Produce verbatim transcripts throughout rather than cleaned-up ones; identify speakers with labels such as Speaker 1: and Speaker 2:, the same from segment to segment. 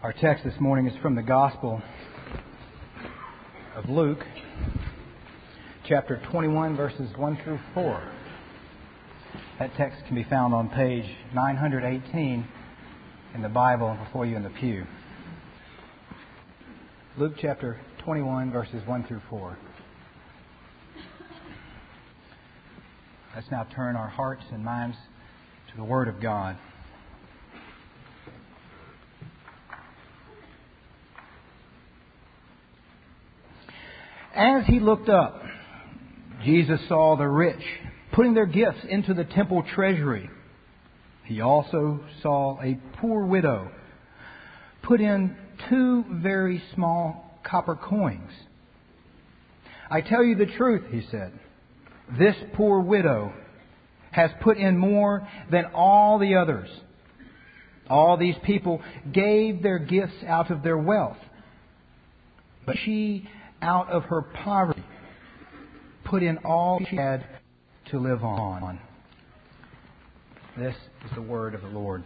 Speaker 1: Our text this morning is from the Gospel of Luke, chapter twenty-one, verses one through four. That text can be found on page nine hundred eighteen in the Bible before you in the pew. Luke chapter twenty-one, verses one through four. Let's now turn our hearts and minds to the Word of God. As he looked up, Jesus saw the rich putting their gifts into the temple treasury. He also saw a poor widow put in two very small copper coins. "I tell you the truth," he said, "this poor widow has put in more than all the others. All these people gave their gifts out of their wealth, but she, out of her poverty, put in all she had to live on." This is the word of the Lord.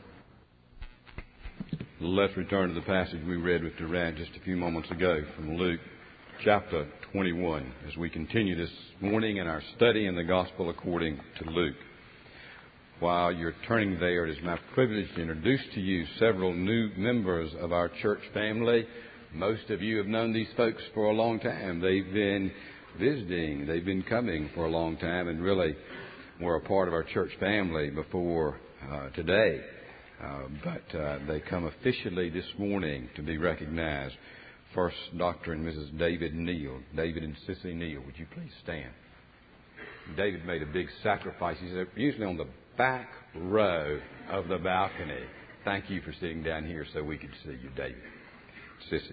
Speaker 2: Let's return to the passage we read with Durant just a few moments ago from Luke chapter twenty-one as we continue this morning in our study in the Gospel according to Luke. While you're turning there, it is my privilege to introduce to you several new members of our church family. Most of you have known these folks for a long time. They've been visiting, they've been coming for a long time, and really were a part of our church family before uh, today. Uh, but uh, they come officially this morning to be recognized. First, Doctor and Missus David Neal. David and Sissy Neal, would you please stand? David made a big sacrifice. He's usually on the back row of the balcony. Thank you for sitting down here so we could see you, David. Sissy.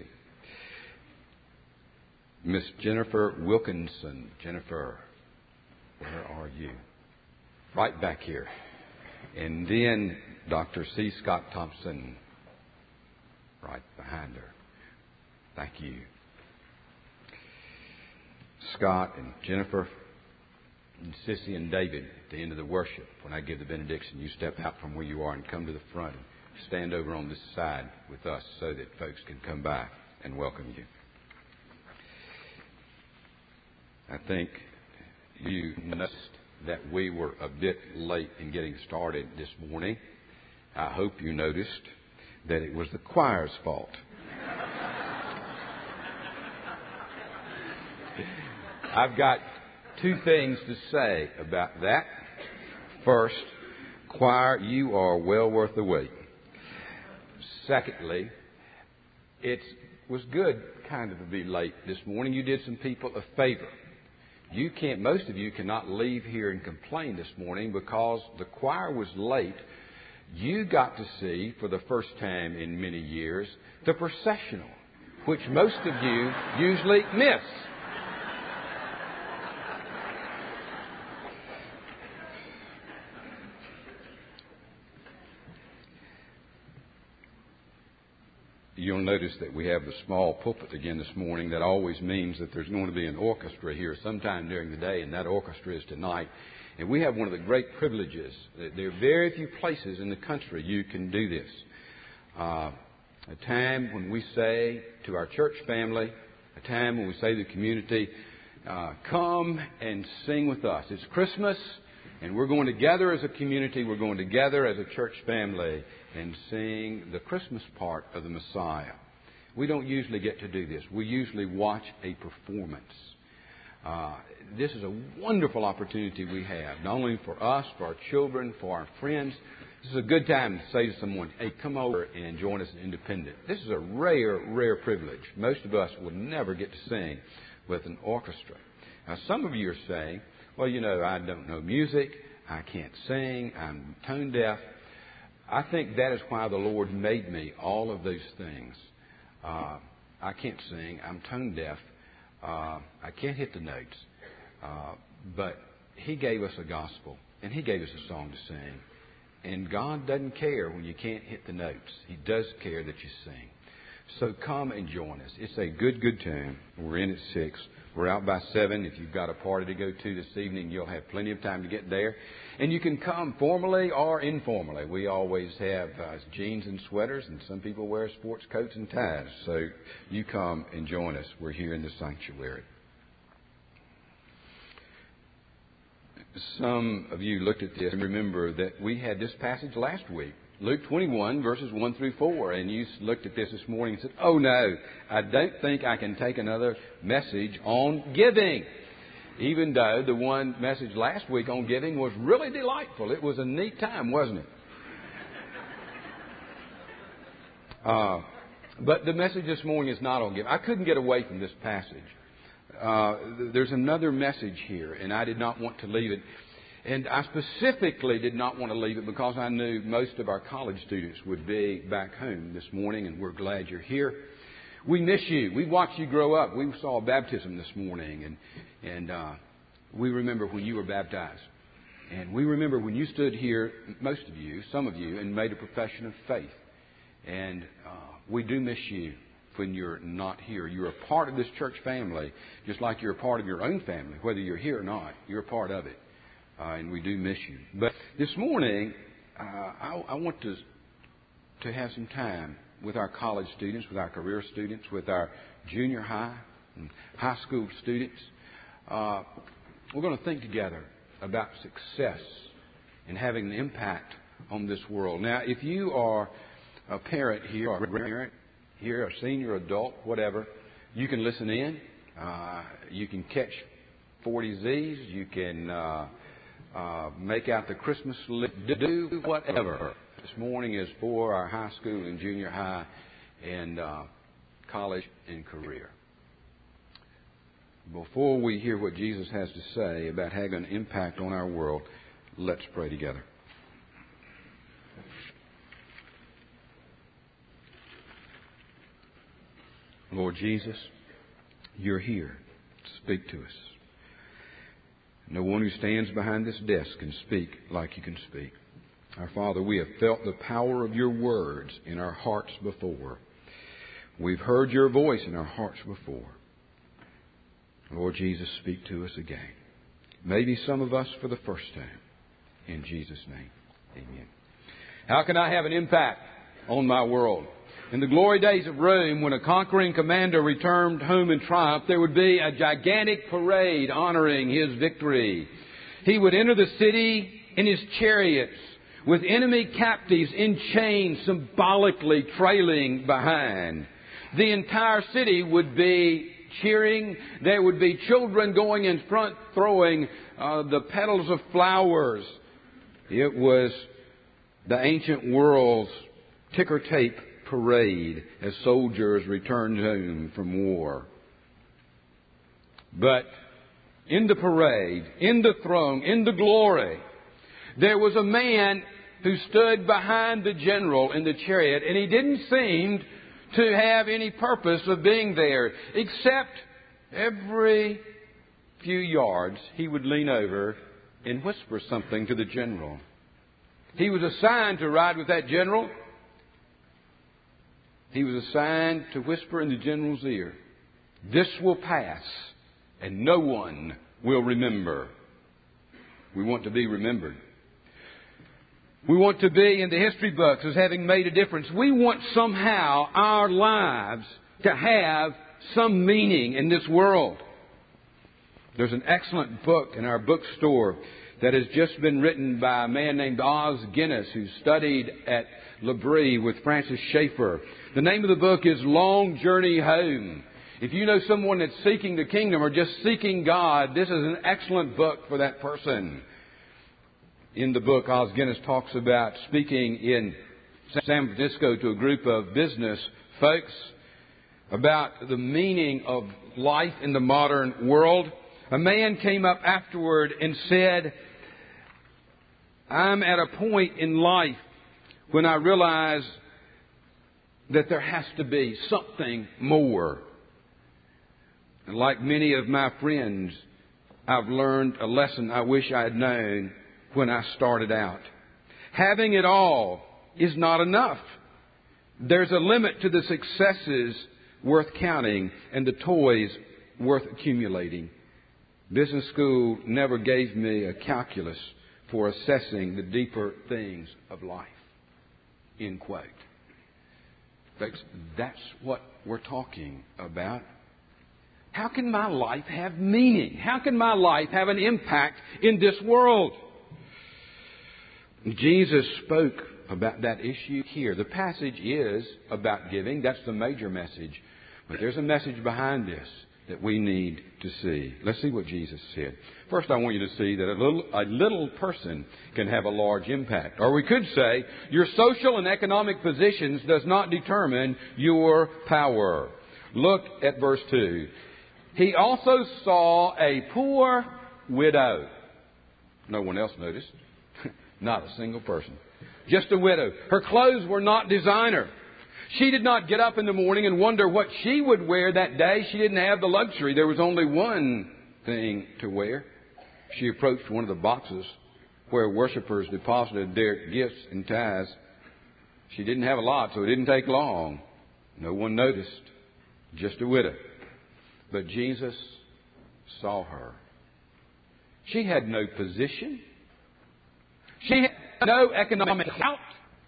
Speaker 2: Miss Jennifer Wilkinson. Jennifer, where are you? Right back here. And then Doctor C. Scott Thompson, right behind her. Thank you. Scott and Jennifer and Sissy and David, at the end of the worship, when I give the benediction, you step out from where you are and come to the front and stand over on this side with us so that folks can come by and welcome you. I think you noticed that we were a bit late in getting started this morning. I hope you noticed that it was the choir's fault. I've got two things to say about that. First, choir, you are well worth the wait. Secondly, it was good kind of to be late this morning. You did some people a favor. You can't, most of you cannot leave here and complain this morning because the choir was late. You got to see, for the first time in many years, the processional, which most of you usually miss. You'll notice that we have the small pulpit again this morning. That always means that there's going to be an orchestra here sometime during the day, and that orchestra is tonight. And we have one of the great privileges. There are very few places in the country you can do this. Uh, a time when we say to our church family, a time when we say to the community, uh, come and sing with us. It's Christmas, and we're going to gather as a community, we're going to gather as a church family and sing the Christmas part of the Messiah. We don't usually get to do this. We usually watch a performance. Uh, this is a wonderful opportunity we have, not only for us, for our children, for our friends. This is a good time to say to someone, hey, come over and join us in Independent. This is a rare, rare privilege. Most of us will never get to sing with an orchestra. Now, some of you are saying, well, you know, I don't know music, I can't sing, I'm tone deaf. I think that is why the Lord made me all of those things. Uh, I can't sing, I'm tone deaf, uh, I can't hit the notes. Uh, but He gave us a gospel, and He gave us a song to sing. And God doesn't care when you can't hit the notes. He does care that you sing. So come and join us. It's a good, good time. We're in at six. We're out by seven. If you've got a party to go to this evening, you'll have plenty of time to get there. And you can come formally or informally. We always have uh, jeans and sweaters, and some people wear sports coats and ties. So you come and join us. We're here in the sanctuary. Some of you looked at this and remember that we had this passage last week. Luke twenty-one, verses one through four. And you looked at this this morning and said, oh no, I don't think I can take another message on giving. Even though the one message last week on giving was really delightful. It was a neat time, wasn't it? Uh, but the message this morning is not on giving. I couldn't get away from this passage. Uh, there's another message here, and I did not want to leave it. And I specifically did not want to leave it because I knew most of our college students would be back home this morning, and we're glad you're here. We miss you. We watched you grow up. We saw baptism this morning, and and uh, we remember when you were baptized. And we remember when you stood here, most of you, some of you, and made a profession of faith. And uh, we do miss you when you're not here. You're a part of this church family, just like you're a part of your own family. Whether you're here or not, you're a part of it. Uh, and we do miss you. But this morning, uh, I, I want to to have some time with our college students, with our career students, with our junior high and high school students. Uh, we're going to think together about success and having an impact on this world. Now, if you are a parent here, or a grandparent here, a senior adult, whatever, you can listen in. Uh, you can catch forty Z's. You can uh, uh, make out the Christmas list. Do whatever. This morning is for our high school and junior high and uh, college and career. Before we hear what Jesus has to say about having an impact on our world, let's pray together. Lord Jesus, you're here to speak to us. No one who stands behind this desk can speak like you can speak. Our Father, we have felt the power of your words in our hearts before. We've heard your voice in our hearts before. Lord Jesus, speak to us again. Maybe some of us for the first time. In Jesus' name, amen. How can I have an impact on my world? In the glory days of Rome, when a conquering commander returned home in triumph, there would be a gigantic parade honoring his victory. He would enter the city in his chariots, with enemy captives in chains symbolically trailing behind. The entire city would be cheering. There would be children going in front throwing uh, the petals of flowers. It was the ancient world's ticker tape parade as soldiers returned home from war. But in the parade, in the throng, in the glory, there was a man who stood behind the general in the chariot, and he didn't seem to have any purpose of being there, except every few yards he would lean over and whisper something to the general. He was assigned to ride with that general. He was assigned to whisper in the general's ear, "This will pass, and no one will remember." We want to be remembered. We want to be in the history books as having made a difference. We want somehow our lives to have some meaning in this world. There's an excellent book in our bookstore that has just been written by a man named Os Guinness, who studied at L'Abri with Francis Schaeffer. The name of the book is Long Journey Home. If you know someone that's seeking the kingdom or just seeking God, this is an excellent book for that person. In the book, Os Guinness talks about speaking in San Francisco to a group of business folks about the meaning of life in the modern world. A man came up afterward and said, "I'm at a point in life when I realize that there has to be something more. And like many of my friends, I've learned a lesson I wish I had known when I started out. Having it all is not enough. There's a limit to the successes worth counting and the toys worth accumulating. Business school never gave me a calculus for assessing the deeper things of life. End quote. Folks, that's what we're talking about. How can my life have meaning? How can my life have an impact in this world? Jesus spoke about that issue here. The passage is about giving. That's the major message. But there's a message behind this that we need to see. Let's see what Jesus said. First, I want you to see that a little, a little person can have a large impact. Or we could say, your social and economic positions does not determine your power. Look at verse two. He also saw a poor widow. No one else noticed. Not a single person. Just a widow. Her clothes were not designer. She did not get up in the morning and wonder what she would wear that day. She didn't have the luxury. There was only one thing to wear. She approached one of the boxes where worshipers deposited their gifts and tithes. She didn't have a lot, so it didn't take long. No one noticed. Just a widow. But Jesus saw her. She had no position. She had no economic clout.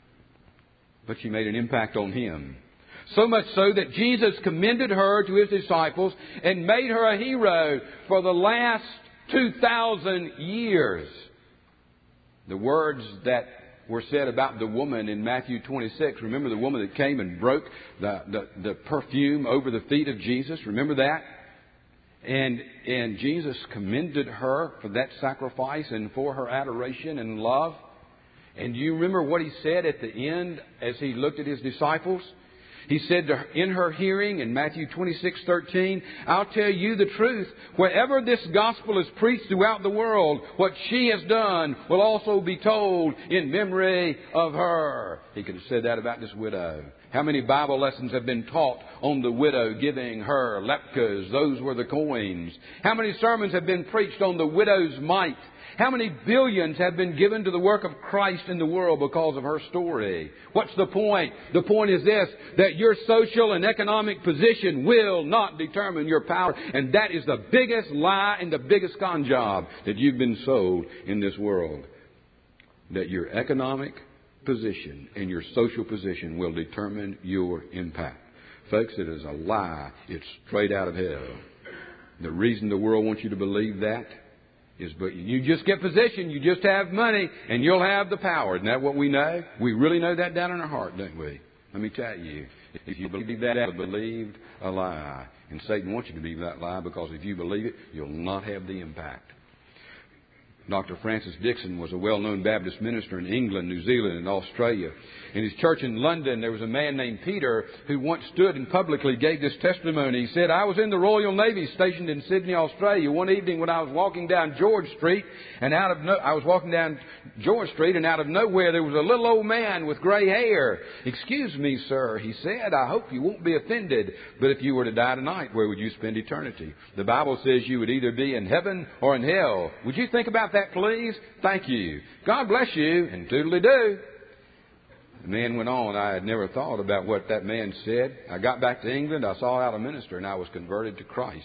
Speaker 2: But she made an impact on him. So much so that Jesus commended her to his disciples and made her a hero for the last two thousand years. The words that were said about the woman in Matthew twenty-six. Remember the woman that came and broke the, the, the perfume over the feet of Jesus? Remember that? And, and Jesus commended her for that sacrifice and for her adoration and love. And do you remember what he said at the end as he looked at his disciples? He said to her, in her hearing in Matthew twenty-six thirteen, I'll tell you the truth. Wherever this gospel is preached throughout the world, what she has done will also be told in memory of her. He could have said that about this widow. How many Bible lessons have been taught on the widow giving her lepkas? Those were the coins. How many sermons have been preached on the widow's mite? How many billions have been given to the work of Christ in the world because of her story? What's the point? The point is this, that your social and economic position will not determine your power. And that is the biggest lie and the biggest con job that you've been sold in this world. That your economic position and your social position will determine your impact. Folks, it is a lie. It's straight out of hell. The reason the world wants you to believe that is, but you just get position, you just have money, and you'll have the power. Isn't that what we know? We really know that down in our heart, don't we? Let me tell you, if you believe that, you believed a lie. And Satan wants you to believe that lie because if you believe it, you'll not have the impact. Doctor Francis Dixon was a well-known Baptist minister in England, New Zealand, and Australia. In his church in London, there was a man named Peter who once stood and publicly gave this testimony. He said, I was in the Royal Navy stationed in Sydney, Australia. One evening when I was walking down George Street, and out of no, I was walking down George Street, and out of nowhere there was a little old man with gray hair. Excuse me, sir, he said, I hope you won't be offended, but if you were to die tonight, where would you spend eternity? The Bible says you would either be in heaven or in hell. Would you think about that? That, please? Thank you. God bless you, and toodly-doo. The man went on. I had never thought about what that man said. I got back to England. I saw out a minister, and I was converted to Christ.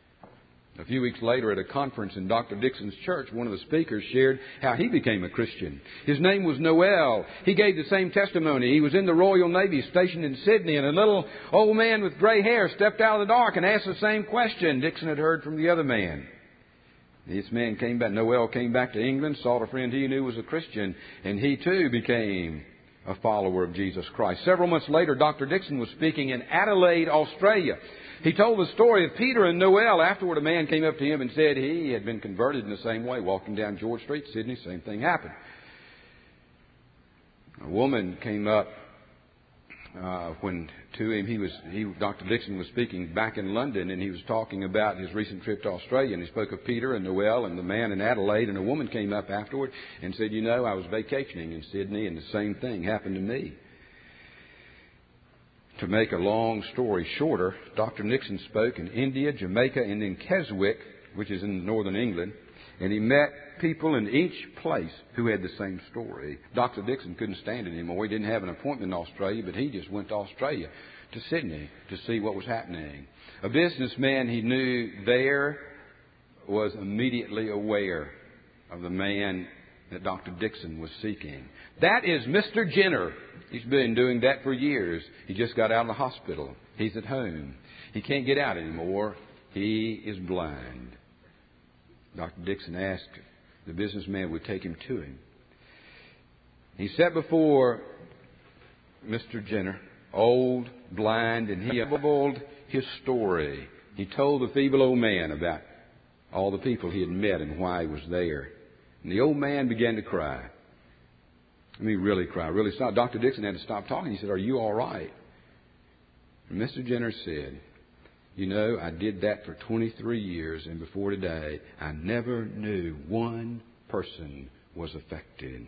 Speaker 2: A few weeks later at a conference in Doctor Dixon's church, one of the speakers shared how he became a Christian. His name was Noel. He gave the same testimony. He was in the Royal Navy stationed in Sydney, and a little old man with gray hair stepped out of the dark and asked the same question Dixon had heard from the other man. This man came back, Noel came back to England, saw a friend he knew was a Christian, and he too became a follower of Jesus Christ. Several months later, Doctor Dixon was speaking in Adelaide, Australia. He told the story of Peter and Noel. Afterward, a man came up to him and said he had been converted in the same way, walking down George Street, Sydney, same thing happened. A woman came up Uh, when to him, he was, he, Doctor Dixon was speaking back in London, and he was talking about his recent trip to Australia, and he spoke of Peter and Noel and the man in Adelaide, and a woman came up afterward and said, you know, I was vacationing in Sydney, and the same thing happened to me. To make a long story shorter, Doctor Dixon spoke in India, Jamaica, and in Keswick, which is in northern England, and he met people in each place who had the same story. Doctor Dixon couldn't stand it anymore. He didn't have an appointment in Australia, but he just went to Australia to Sydney to see what was happening. A businessman he knew there was immediately aware of the man that Doctor Dixon was seeking. That is Mister Jenner. He's been doing that for years. He just got out of the hospital. He's at home. He can't get out anymore. He is blind. Doctor Dixon asked the businessman would take him to him. He sat before Mister Jenner, old, blind, and he told his story. He told the feeble old man about all the people he had met and why he was there. And the old man began to cry. I mean, really cry. Really stopped. Doctor Dixon had to stop talking. He said, "Are you all right?" And Mister Jenner said, "You know, I did that for twenty-three years, and before today, I never knew one person was affected."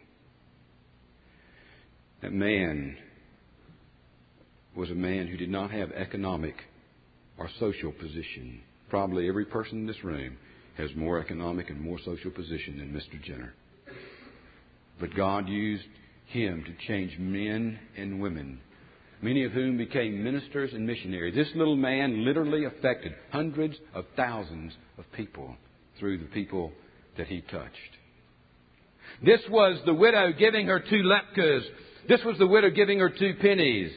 Speaker 2: That man was a man who did not have economic or social position. Probably every person in this room has more economic and more social position than Mister Jenner. But God used him to change men and women, many of whom became ministers and missionaries. This little man literally affected hundreds of thousands of people through the people that he touched. This was the widow giving her two lepkas. This was the widow giving her two pennies.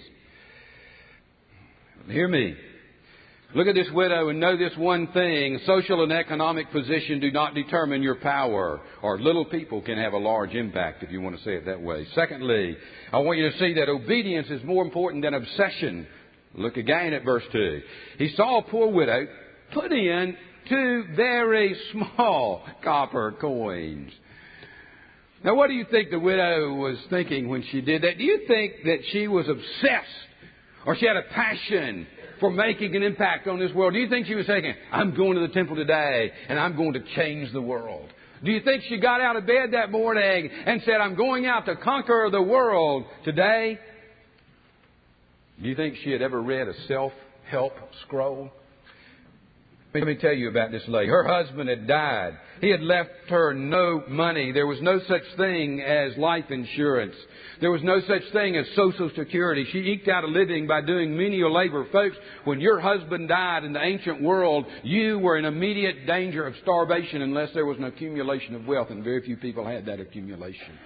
Speaker 2: Hear me. Look at this widow and know this one thing. Social and economic position do not determine your power. Or little people can have a large impact, if you want to say it that way. Secondly, I want you to see that obedience is more important than obsession. Look again at verse two. He saw a poor widow put in two very small copper coins. Now, what do you think the widow was thinking when she did that? Do you think that she was obsessed or she had a passion for making an impact on this world? Do you think she was thinking, "I'm going to the temple today and I'm going to change the world"? Do you think she got out of bed that morning and said, "I'm going out to conquer the world today"? Do you think she had ever read a self-help scroll? Let me tell you about this lady. Her husband had died. He had left her no money. There was no such thing as life insurance. There was no such thing as Social Security. She eked out a living by doing menial labor. Folks, when your husband died in the ancient world, you were in immediate danger of starvation unless there was an accumulation of wealth, and very few people had that accumulation.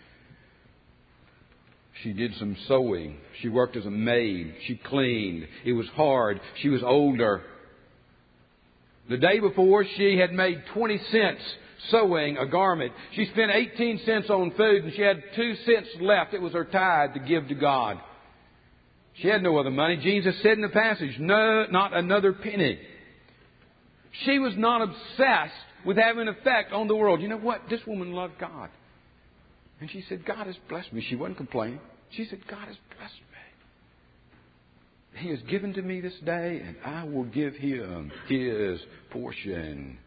Speaker 2: She did some sewing. She worked as a maid. She cleaned. It was hard. She was older. The day before, she had made twenty cents sewing a garment. She spent eighteen cents on food, and she had two cents left. It was her tithe to give to God. She had no other money. Jesus said in the passage, "No, not another penny." She was not obsessed with having an effect on the world. You know what? This woman loved God. And she said, "God has blessed me." She wasn't complaining. She said, "God has blessed me. He has given to me this day, and I will give him his portion."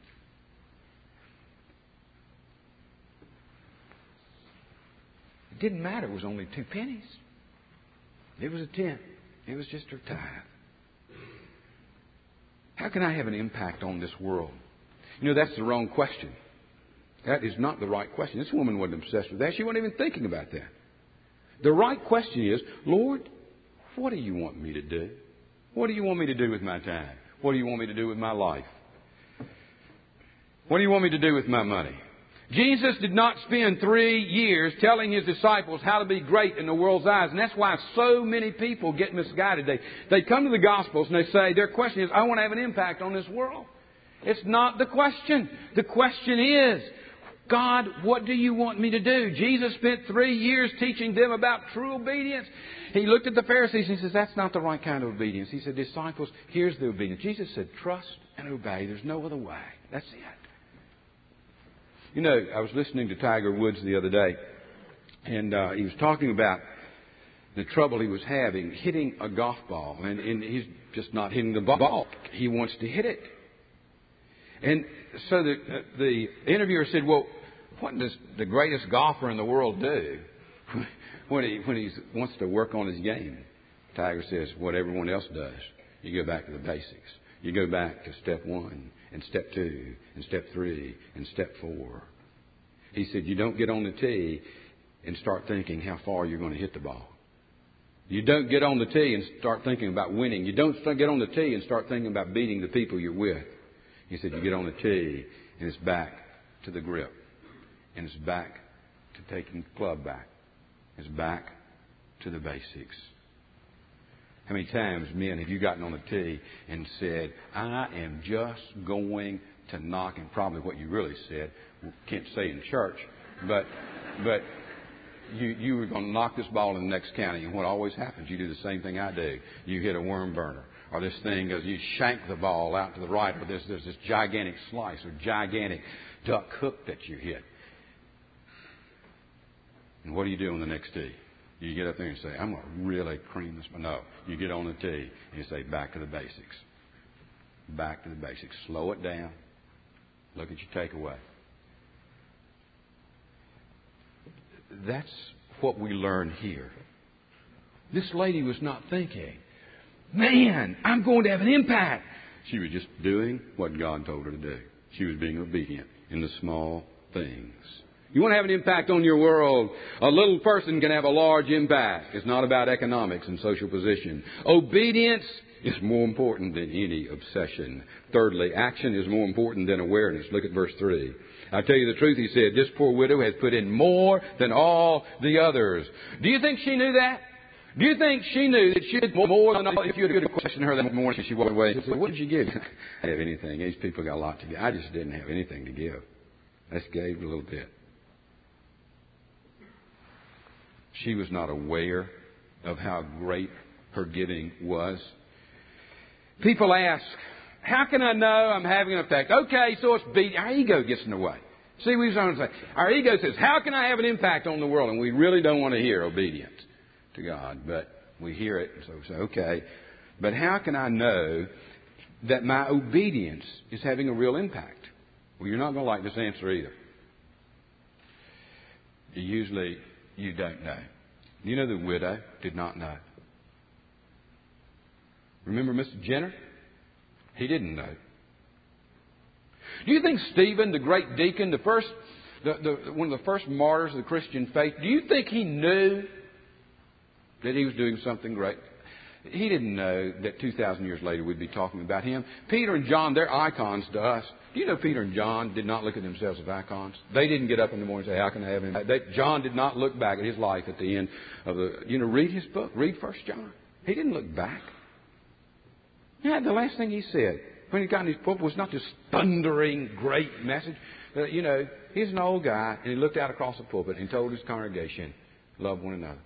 Speaker 2: It didn't matter. It was only two pennies. It was a tenth. It was just her tithe. How can I have an impact on this world? You know, that's the wrong question. That is not the right question. This woman wasn't obsessed with that. She wasn't even thinking about that. The right question is, "Lord, what do you want me to do? What do you want me to do with my time? What do you want me to do with my life? What do you want me to do with my money?" Jesus did not spend three years telling his disciples how to be great in the world's eyes. And that's why so many people get misguided. They, they come to the Gospels and they say, their question is, "I want to have an impact on this world." It's not the question. The question is, "God, what do you want me to do?" Jesus spent three years teaching them about true obedience. He looked at the Pharisees and he says, "That's not the right kind of obedience." He said, "Disciples, here's the obedience." Jesus said, "Trust and obey. There's no other way." That's it. You know, I was listening to Tiger Woods the other day, and uh, he was talking about the trouble he was having hitting a golf ball. And, and he's just not hitting the ball. He wants to hit it. And so the, uh, the interviewer said, "Well, what does the greatest golfer in the world do when he when he wants to work on his game?" Tiger says, "What everyone else does. You go back to the basics. You go back to step one and step two and step three and step four." He said, "You don't get on the tee and start thinking how far you're going to hit the ball. You don't get on the tee and start thinking about winning. You don't get on the tee and start thinking about beating the people you're with. He said you get on the tee and it's back to the grip. And it's back to taking the club back. It's back to the basics. How many times, men, have you gotten on the tee and said, I am just going to knock, and probably what you really said, can't say in church, but but you you were going to knock this ball in the next county, and what always happens, you do the same thing I do. You hit a worm burner, or this thing goes, you shank the ball out to the right, or there's, there's this gigantic slice or gigantic duck hook that you hit. And what do you do on the next tee? You get up there and say, I'm going to really cream this. No, you get on the tee and you say, back to the basics. Back to the basics. Slow it down. Look at your takeaway. That's what we learn here. This lady was not thinking, man, I'm going to have an impact. She was just doing what God told her to do. She was being obedient in the small things. You want to have an impact on your world? A little person can have a large impact. It's not about economics and social position. Obedience is more important than any obsession. Thirdly, action is more important than awareness. Look at verse three. I tell you the truth, he said, this poor widow has put in more than all the others. Do you think she knew that? Do you think she knew that she did more than all? If you had questioned her that morning, she walked away and said, what did you give? I didn't have anything. These people got a lot to give. I just didn't have anything to give. I just gave a little bit. She was not aware of how great her giving was. People ask, how can I know I'm having an effect? Okay, so it's beat. Our ego gets in the way. See, we trying to say, our ego says, how can I have an impact on the world? And we really don't want to hear obedience to God, but we hear it, and so we say, okay, but how can I know that my obedience is having a real impact? Well, you're not going to like this answer either. Usually, you don't know. You know the widow did not know. Remember Mister Jenner? He didn't know. Do you think Stephen, the great deacon, the first, the, the, one of the first martyrs of the Christian faith, do you think he knew that he was doing something great? He didn't know that two thousand years later we'd be talking about him. Peter and John, they're icons to us. Do you know Peter and John did not look at themselves as icons? They didn't get up in the morning and say, how can I have him? They, John did not look back at his life at the end of the, you know, read his book. Read First John. He didn't look back. Yeah, the last thing he said when he got in his pulpit was not this thundering, great message. Uh, you know, he's an old guy, and he looked out across the pulpit and told his congregation, love one another.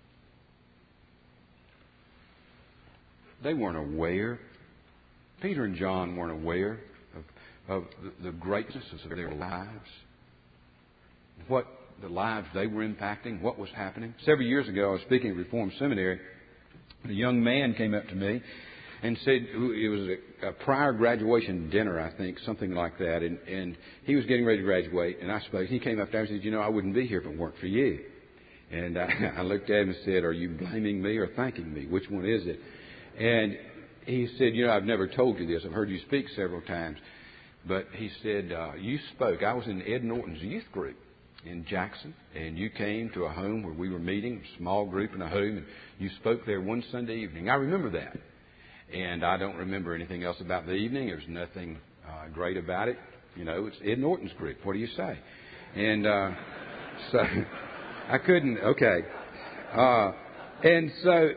Speaker 2: They weren't aware. Peter and John weren't aware of, of the, the greatness of their lives, what the lives they were impacting, what was happening. Several years ago, I was speaking at Reformed Seminary, and a young man came up to me and said, it was a, a prior graduation dinner, I think, something like that, and, and he was getting ready to graduate, and I suppose he came up there and said, you know, I wouldn't be here if it weren't for you. And I, I looked at him and said, are you blaming me or thanking me? Which one is it? And he said, you know, I've never told you this. I've heard you speak several times. But he said, uh, you spoke. I was in Ed Norton's youth group in Jackson, and you came to a home where we were meeting, a small group in a home, and you spoke there one Sunday evening. I remember that. And I don't remember anything else about the evening. There's nothing uh, great about it. You know, it's Ed Norton's group. What do you say? And uh, so I couldn't, okay. Uh, and so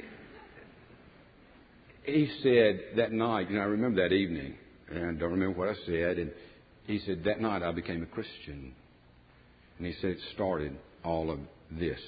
Speaker 2: he said that night, you know, I remember that evening, and I don't remember what I said, and he said, that night I became a Christian. And he said it started all of this.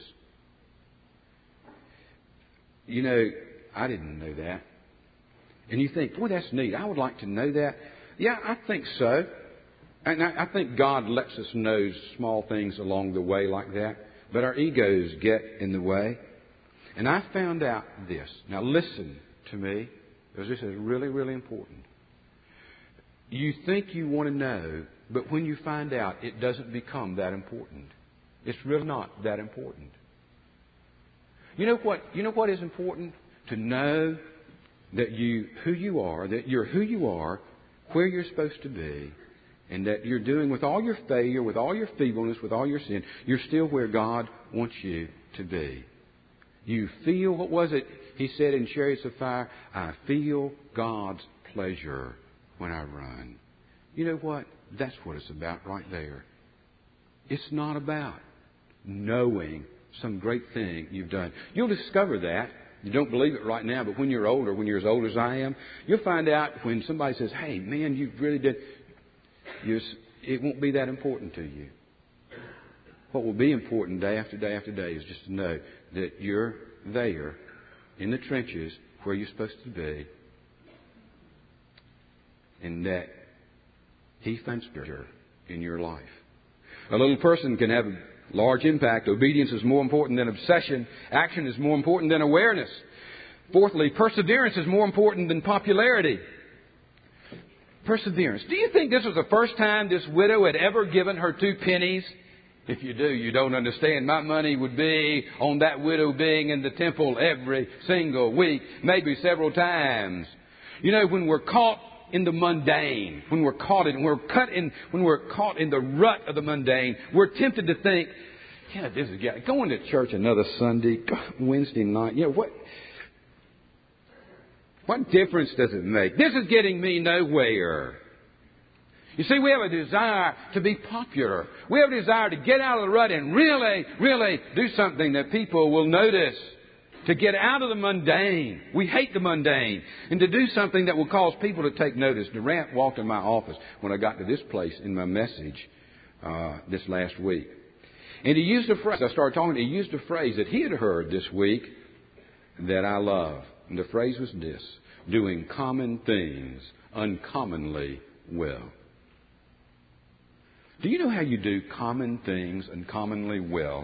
Speaker 2: You know, I didn't know that. And you think, boy, that's neat. I would like to know that. Yeah, I think so. And I, I think God lets us know small things along the way like that. But our egos get in the way. And I found out this. Now listen to me, because this is really, really important. You think you want to know, but when you find out, it doesn't become that important. It's really not that important. You know what? You know what is important? To know that you, who you are, that you're who you are, where you're supposed to be, and that you're doing with all your failure, with all your feebleness, with all your sin, you're still where God wants you to be. You feel, what was it he said in Chariots of Fire? I feel God's pleasure when I run. You know what? That's what it's about right there. It's not about knowing some great thing you've done. You'll discover that. You don't believe it right now, but when you're older, when you're as old as I am, you'll find out when somebody says, hey, man, you really did. You, it won't be that important to you. What will be important day after day after day is just to know that you're there in the trenches where you're supposed to be, and that He finds pleasure in your life. A little person can have a large impact. Obedience is more important than obsession. Action is more important than awareness. Fourthly, perseverance is more important than popularity. Perseverance. Do you think this was the first time this widow had ever given her two pennies? If you do, you don't understand. My money would be on that widow being in the temple every single week, maybe several times. You know, when we're caught in the mundane, when we're caught in, we're cut in, when we're caught in the rut of the mundane, we're tempted to think, yeah, this is going to church another Sunday, Wednesday night. You know what? What difference does it make? This is getting me nowhere. You see, we have a desire to be popular. We have a desire to get out of the rut and really, really do something that people will notice. To get out of the mundane. We hate the mundane. And to do something that will cause people to take notice. Durant walked in my office when I got to this place in my message uh, this last week. And he used a phrase. I started talking. He used a phrase that he had heard this week that I love. And the phrase was this: doing common things uncommonly well. Do you know how you do common things uncommonly well?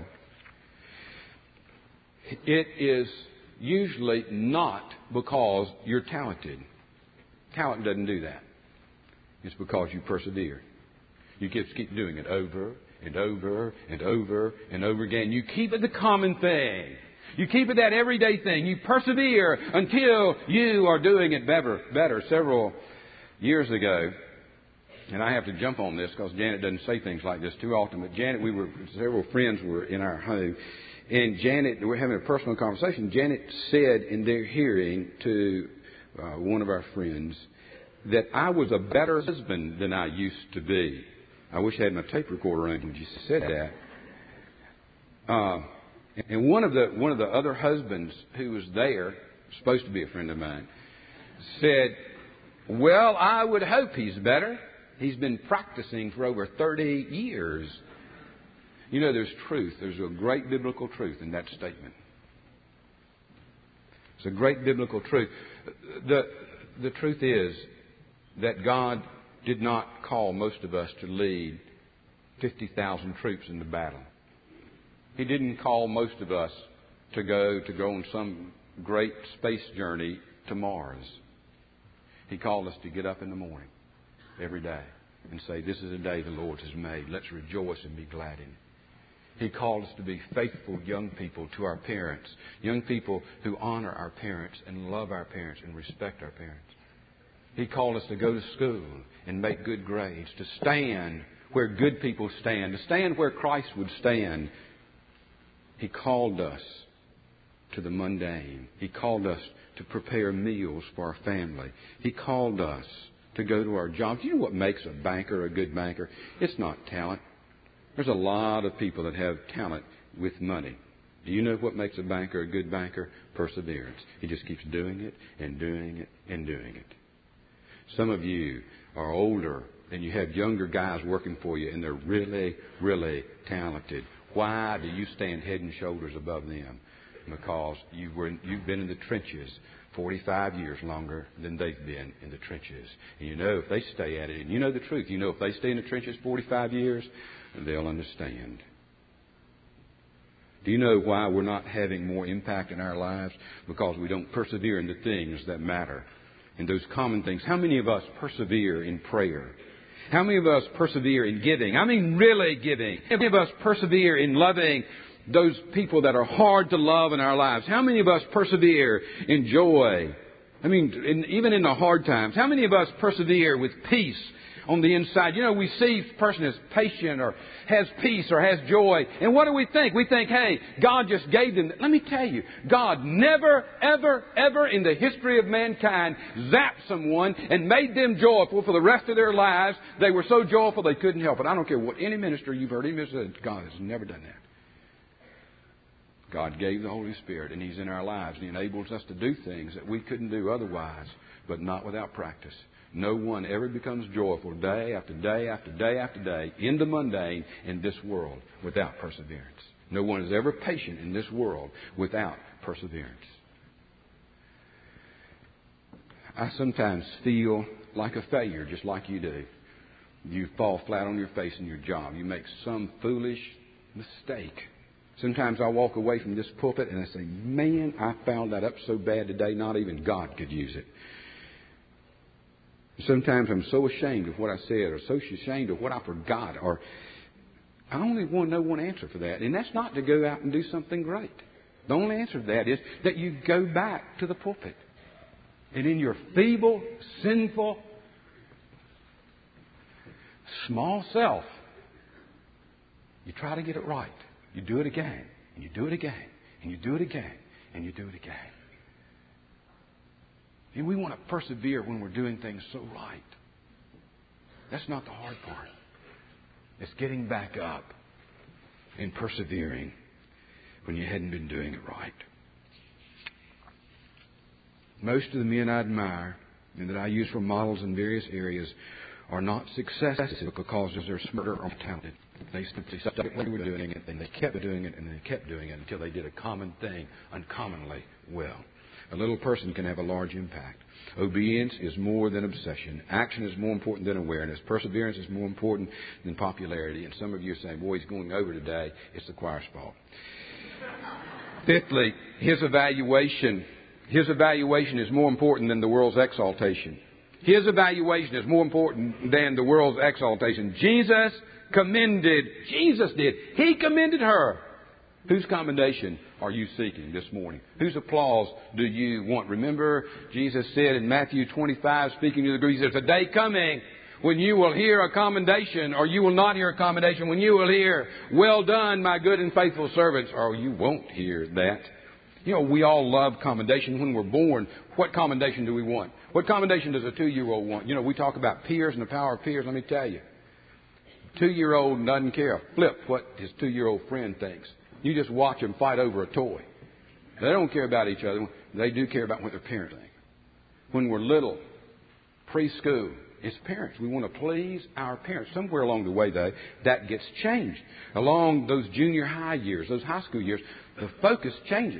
Speaker 2: It is usually not because you're talented. Talent doesn't do that. It's because you persevere. You just keep doing it over and over and over and over again. You keep it the common thing. You keep it that everyday thing. You persevere until you are doing it better. Better. Several years ago, and I have to jump on this because Janet doesn't say things like this too often, but Janet, we were, several friends were in our home. And Janet, we're having a personal conversation. Janet said in their hearing to uh, one of our friends that I was a better husband than I used to be. I wish I had my tape recorder on when she said that. Uh, and one of the one of the other husbands who was there, supposed to be a friend of mine, said, "Well, I would hope he's better. He's been practicing for over thirty years." You know, there's truth. There's a great biblical truth in that statement. It's a great biblical truth. The, the truth is that God did not call most of us to lead fifty thousand troops into battle. He didn't call most of us to go to go on some great space journey to Mars. He called us to get up in the morning every day and say, this is a day the Lord has made. Let's rejoice and be glad in it. He called us to be faithful young people to our parents. Young people who honor our parents and love our parents and respect our parents. He called us to go to school and make good grades. To stand where good people stand. To stand where Christ would stand. He called us to the mundane. He called us to prepare meals for our family. He called us to go to our jobs. You know what makes a banker a good banker? It's not talent. There's a lot of people that have talent with money. Do you know what makes a banker a good banker? Perseverance. He just keeps doing it and doing it and doing it. Some of you are older and you have younger guys working for you and they're really, really talented. Why do you stand head and shoulders above them? Because you were, you've been in the trenches forty-five years longer than they've been in the trenches. And you know if they stay at it, and you know the truth, you know if they stay in the trenches forty-five years, they'll understand. Do you know why we're not having more impact in our lives? Because we don't persevere in the things that matter. In those common things. How many of us persevere in prayer? How many of us persevere in giving? I mean really giving. How many of us persevere in loving those people that are hard to love in our lives? How many of us persevere in joy? I mean, in, even in the hard times. How many of us persevere with peace on the inside. You know, we see a person is patient or has peace or has joy. And what do we think? We think, hey, God just gave them. Let me tell you, God never, ever, ever in the history of mankind zapped someone and made them joyful for the rest of their lives. They were so joyful they couldn't help it. I don't care what any minister you've heard, any minister, God has never done that. God gave the Holy Spirit, and He's in our lives, and He enables us to do things that we couldn't do otherwise, but not without practice. No one ever becomes joyful day after day after day after day in the mundane in this world without perseverance. No one is ever patient in this world without perseverance. I sometimes feel like a failure, just like you do. You fall flat on your face in your job. You make some foolish mistake. Sometimes I walk away from this pulpit and I say, man, I fouled that up so bad today, not even God could use it. Sometimes I'm so ashamed of what I said or so ashamed of what I forgot, or I only want to know one answer for that, and that's not to go out and do something great. The only answer to that is that you go back to the pulpit. And in your feeble, sinful, small self, you try to get it right. You do it again, and you do it again, and you do it again, and you do it again. And we want to persevere when we're doing things so right. That's not the hard part. It's getting back up and persevering when you hadn't been doing it right. Most of the men I admire and that I use for models in various areas are not successful because they're smarter or talented. They simply stuck when they were doing it, and they kept doing it, and they kept doing it until they did a common thing uncommonly well. A little person can have a large impact. Obedience is more than obsession. Action is more important than awareness. Perseverance is more important than popularity. And some of you are saying, boy, he's going over today. It's the choir's fault. Fifthly, his evaluation. His evaluation is more important than the world's exaltation. His evaluation is more important than the world's exaltation. Jesus commended. Jesus did. He commended her. Whose commendation are you seeking this morning? Whose applause do you want? Remember, Jesus said in Matthew twenty-five, speaking to the Greeks, there's a day coming when you will hear a commendation, or you will not hear a commendation. When you will hear, well done, my good and faithful servants, or you won't hear that. You know, we all love commendation when we're born. What commendation do we want? What commendation does a two-year-old want? You know, we talk about peers and the power of peers. Let me tell you. Two-year-old doesn't care a flip what his two-year-old friend thinks. You just watch them fight over a toy. They don't care about each other. They do care about what their parents think. When we're little, preschool, as parents, we want to please our parents. Somewhere along the way, though, that gets changed. Along those junior high years, those high school years, the focus changes.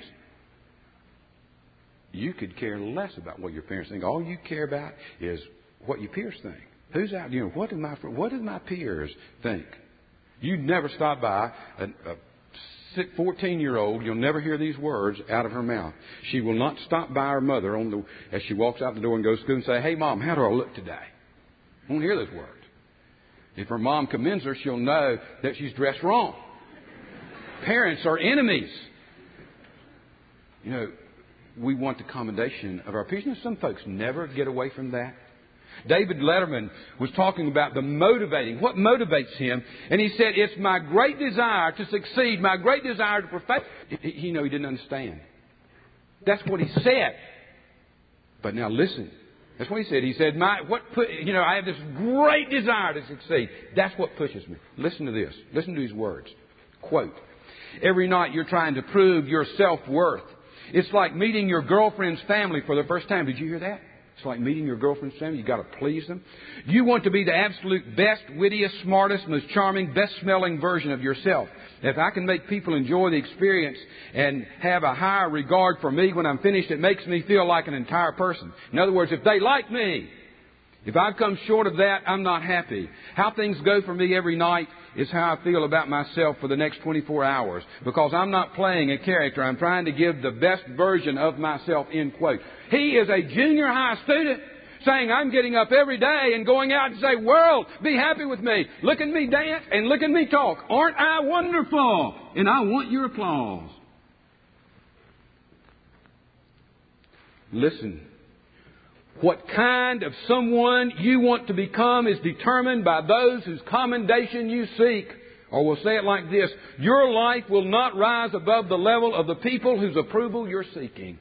Speaker 2: You could care less about what your parents think. All you care about is what your peers think. Who's out? You know, what do my what do my peers think? You never stop by a, a fourteen-year-old. You'll never hear these words out of her mouth. She will not stop by her mother on the as she walks out the door and goes to school and say, "Hey, Mom, how do I look today?" Won't hear those words. If her mom commends her, she'll know that she's dressed wrong. Parents are enemies. You know, we want the commendation of our peers. You know, some folks never get away from that. David Letterman was talking about the motivating, what motivates him. And he said, it's my great desire to succeed, my great desire to perfect. You know, he didn't understand. That's what he said. But now listen. That's what he said. He said, my, what put, you know, I have this great desire to succeed. That's what pushes me. Listen to this. Listen to these words. Quote, every night you're trying to prove your self-worth. It's like meeting your girlfriend's family for the first time. Did you hear that? It's like meeting your girlfriend's family. You've got to please them. You want to be the absolute best, wittiest, smartest, most charming, best-smelling version of yourself. If I can make people enjoy the experience and have a higher regard for me when I'm finished, it makes me feel like an entire person. In other words, if they like me, if I've come short of that, I'm not happy. How things go for me every night is how I feel about myself for the next twenty-four hours. Because I'm not playing a character. I'm trying to give the best version of myself, end quote. He is a junior high student saying, I'm getting up every day and going out and say, world, be happy with me. Look at me dance and look at me talk. Aren't I wonderful? And I want your applause. Listen. What kind of someone you want to become is determined by those whose commendation you seek. Or we'll say it like this: your life will not rise above the level of the people whose approval you're seeking.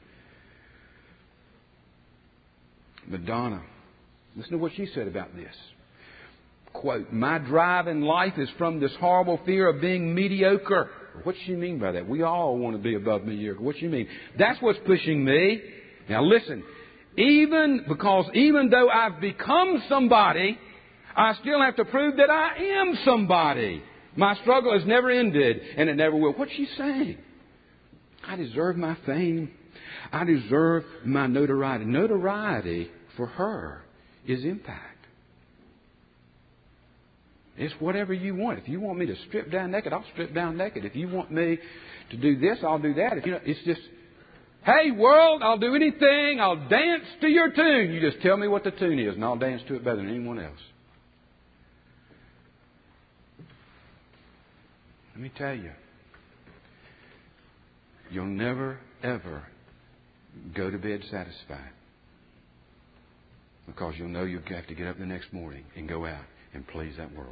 Speaker 2: Madonna, listen to what she said about this. Quote, my drive in life is from this horrible fear of being mediocre. What does she mean by that? We all want to be above mediocre. What does she mean? That's what's pushing me. Now listen, even because even though I've become somebody, I still have to prove that I am somebody. My struggle has never ended, and it never will. What's she saying? I deserve my fame. I deserve my notoriety. Notoriety for her is impact. It's whatever you want. If you want me to strip down naked, I'll strip down naked. If you want me to do this, I'll do that. If you know, it's just, hey world, I'll do anything. I'll dance to your tune. You just tell me what the tune is, and I'll dance to it better than anyone else. Let me tell you, you'll never, ever go to bed satisfied, because you'll know you'll have to get up the next morning and go out and please that world.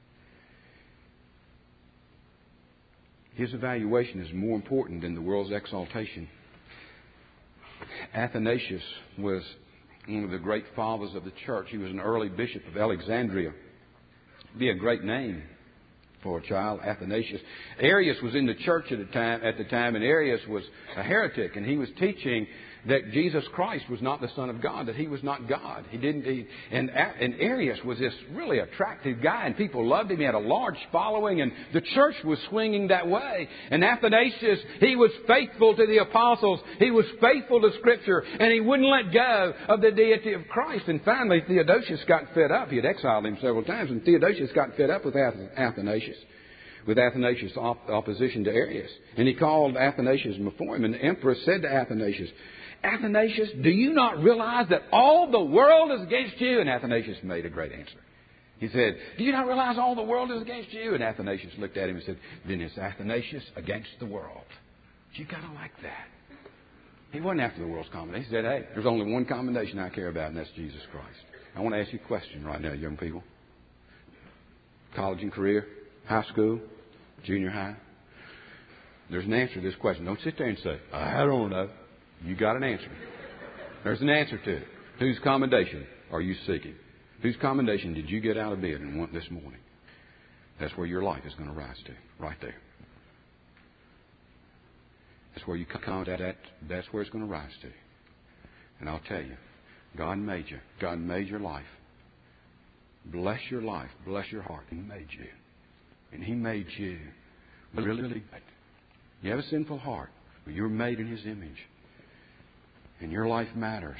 Speaker 2: His evaluation is more important than the world's exaltation. Athanasius was one of the great fathers of the church. He was an early bishop of Alexandria. It'd be a great name for a child, Athanasius. Arius was in the church at the time, at the time, and Arius was a heretic, and he was teaching that Jesus Christ was not the Son of God, that He was not God. He didn't. He, and, and Arius was this really attractive guy, and people loved him. He had a large following, and the church was swinging that way. And Athanasius, he was faithful to the apostles. He was faithful to Scripture, and he wouldn't let go of the deity of Christ. And finally, Theodosius got fed up. He had exiled him several times, and Theodosius got fed up with Athanasius. With Athanasius' op- opposition to Arius. And he called Athanasius before him, and the emperor said to Athanasius, Athanasius, do you not realize that all the world is against you? And Athanasius made a great answer. He said, do you not realize all the world is against you? And Athanasius looked at him and said, then it's Athanasius against the world. You got to like that. He wasn't after the world's commendation. He said, hey, there's only one commendation I care about, and that's Jesus Christ. I want to ask you a question right now, young people. College and career, high school, junior high. There's an answer to this question. Don't sit there and say, I don't know. You got an answer. There's an answer to it. Whose commendation are you seeking? Whose commendation did you get out of bed and want this morning? That's where your life is going to rise to. Right there. That's where you come at that. That's where it's going to rise to. And I'll tell you, God made you. God made your life. Bless your life. Bless your heart. He made you. And He made you really, really good. You have a sinful heart, but you're made in His image. And your life matters.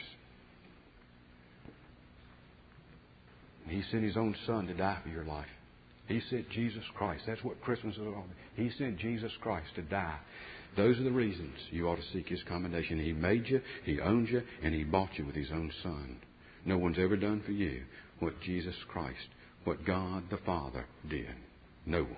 Speaker 2: And He sent His own Son to die for your life. He sent Jesus Christ. That's what Christmas is all about. He sent Jesus Christ to die. Those are the reasons you ought to seek His commendation. He made you, He owned you, and He bought you with His own Son. No one's ever done for you what Jesus Christ, what God the Father did. No one.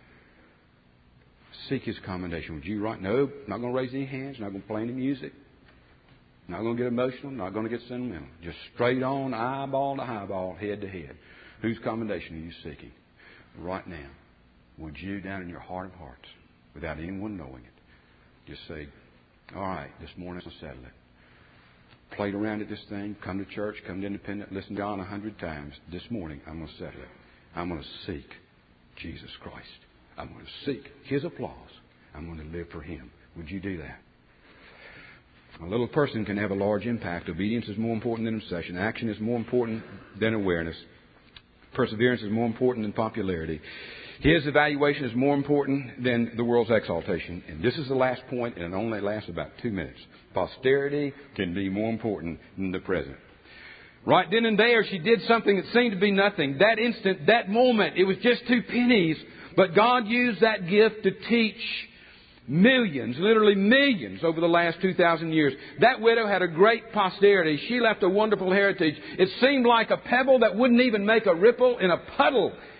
Speaker 2: Seek His commendation. Would you right? No, not going to raise any hands. Not going to play any music. Not going to get emotional. Not going to get sentimental. Just straight on, eyeball to eyeball, head to head. Whose commendation are you seeking? Right now, would you, down in your heart of hearts, without anyone knowing it, just say, all right, this morning I'll settle it. Played around at this thing, come to church, come to Independent, listen to John a hundred times. This morning I'm going to settle it. I'm going to seek Jesus Christ. I'm going to seek His applause. I'm going to live for Him. Would you do that? A little person can have a large impact. Obedience is more important than obsession. Action is more important than awareness. Perseverance is more important than popularity. His evaluation is more important than the world's exaltation. And this is the last point, and it only lasts about two minutes. Posterity can be more important than the present. Right then and there, she did something that seemed to be nothing. That instant, that moment, it was just two pennies. But God used that gift to teach millions, literally millions, over the last two thousand years. That widow had a great posterity. She left a wonderful heritage. It seemed like a pebble that wouldn't even make a ripple in a puddle.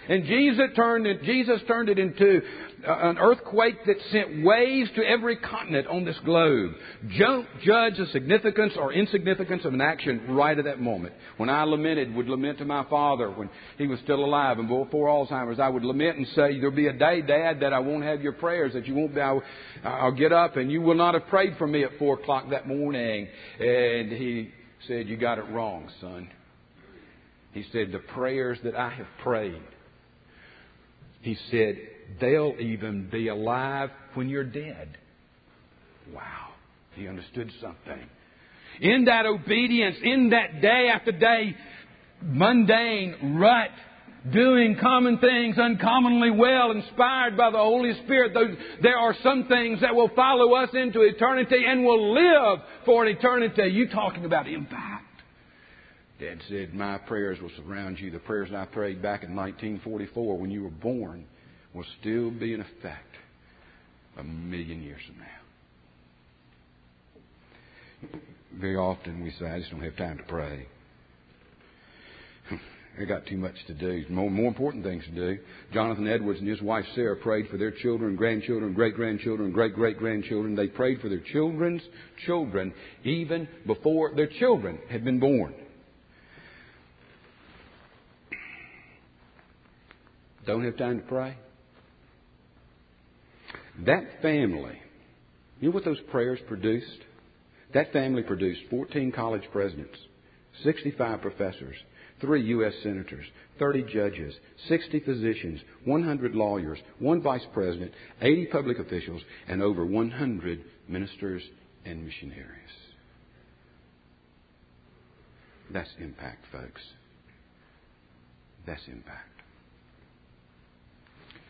Speaker 2: And Jesus turned it, Jesus turned it into an earthquake that sent waves to every continent on this globe. Don't judge the significance or insignificance of an action right at that moment. When I lamented, would lament to my father when he was still alive and before Alzheimer's, I would lament and say, there'll be a day, Dad, that I won't have your prayers, that you won't be, I'll, I'll get up and you will not have prayed for me at four o'clock that morning. And he said, you got it wrong, son. He said, the prayers that I have prayed, he said, they'll even be alive when you're dead. Wow. He understood something. In that obedience, in that day after day, mundane rut, doing common things uncommonly well, inspired by the Holy Spirit, those, there are some things that will follow us into eternity and will live for an eternity. You talking about impact. Dad said, my prayers will surround you. The prayers I prayed back in nineteen forty-four when you were born will still be in effect a million years from now. Very often we say, I just don't have time to pray. I got too much to do. More, more important things to do. Jonathan Edwards and his wife Sarah prayed for their children, grandchildren, great-grandchildren, great-great-grandchildren. They prayed for their children's children even before their children had been born. Don't have time to pray? That family, you know what those prayers produced? That family produced fourteen college presidents, sixty-five professors, three U S senators, thirty judges, sixty physicians, one hundred lawyers, one vice president, eighty public officials, and over one hundred ministers and missionaries. That's impact, folks. That's impact.